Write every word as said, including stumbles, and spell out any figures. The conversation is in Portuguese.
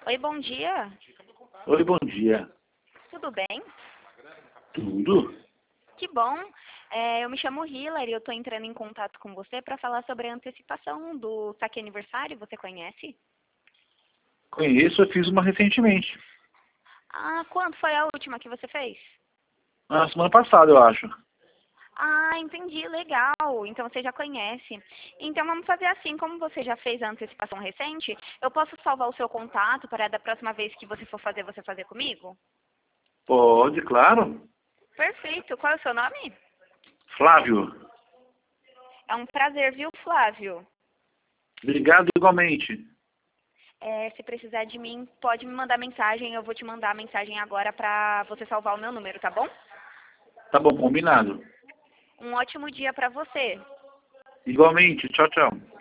Oi, bom dia. Oi, bom dia. Tudo bem? Tudo? Que bom. É, eu me chamo Hillary, eu estou entrando em contato com você para falar sobre a antecipação do saque aniversário. Você conhece? Conheço, eu fiz uma recentemente. Ah, quando foi a última que você fez? Na semana passada, eu acho. Ah, entendi, legal. Então você já conhece. Então vamos fazer assim, como você já fez a antecipação recente, eu posso salvar o seu contato para da próxima vez que você for fazer, você fazer comigo? Pode, claro. Perfeito. Qual é o seu nome? Flávio, É um prazer, viu, Flávio? obrigado igualmente. É, se precisar de mim, pode me mandar mensagem. Eu vou te mandar a mensagem agora para você salvar o meu número, tá bom? Tá bom, combinado. Um ótimo dia para você. Igualmente, tchau, tchau.